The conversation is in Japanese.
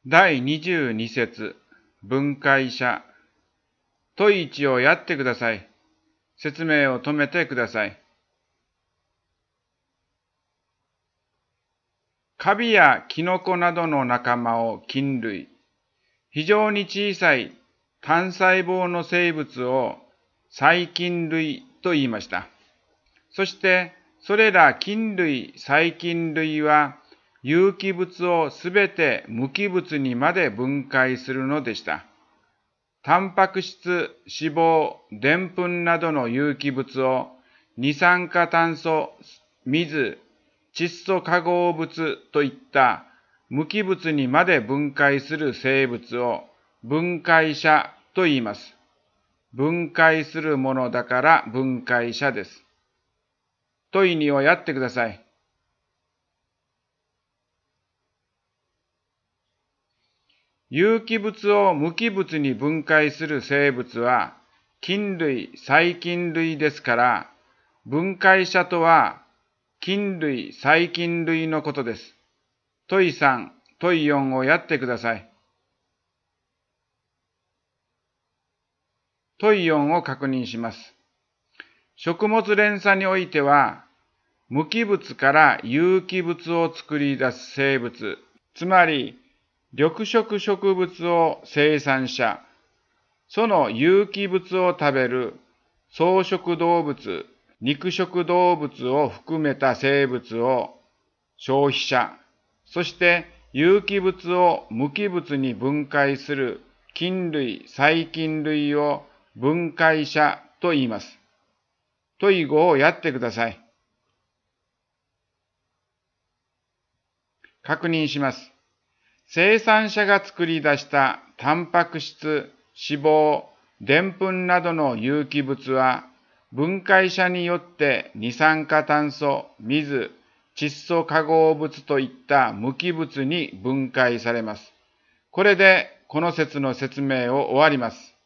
第22節、分解者。問1をやってください。説明を止めてください。カビやキノコなどの仲間を菌類、非常に小さい単細胞の生物を細菌類と言いました。そして、それら菌類、細菌類は有機物をすべて無機物にまで分解するのでした。タンパク質、脂肪、でんぷんなどの有機物を二酸化炭素、水、窒素化合物といった無機物にまで分解する生物を分解者と言います。分解するものだから分解者です。問2をやってください。有機物を無機物に分解する生物は菌類、細菌類ですから、分解者とは菌類、細菌類のことです。問3、問4をやってください。問4を確認します。食物連鎖においては、無機物から有機物を作り出す生物、つまり緑色植物を生産者、その有機物を食べる草食動物、肉食動物を含めた生物を消費者、そして有機物を無機物に分解する菌類、細菌類を分解者と言います。問5をやってください。確認します。生産者が作り出したタンパク質、脂肪、でんぷんなどの有機物は、分解者によって二酸化炭素、水、窒素化合物といった無機物に分解されます。これでこの説の説明を終わります。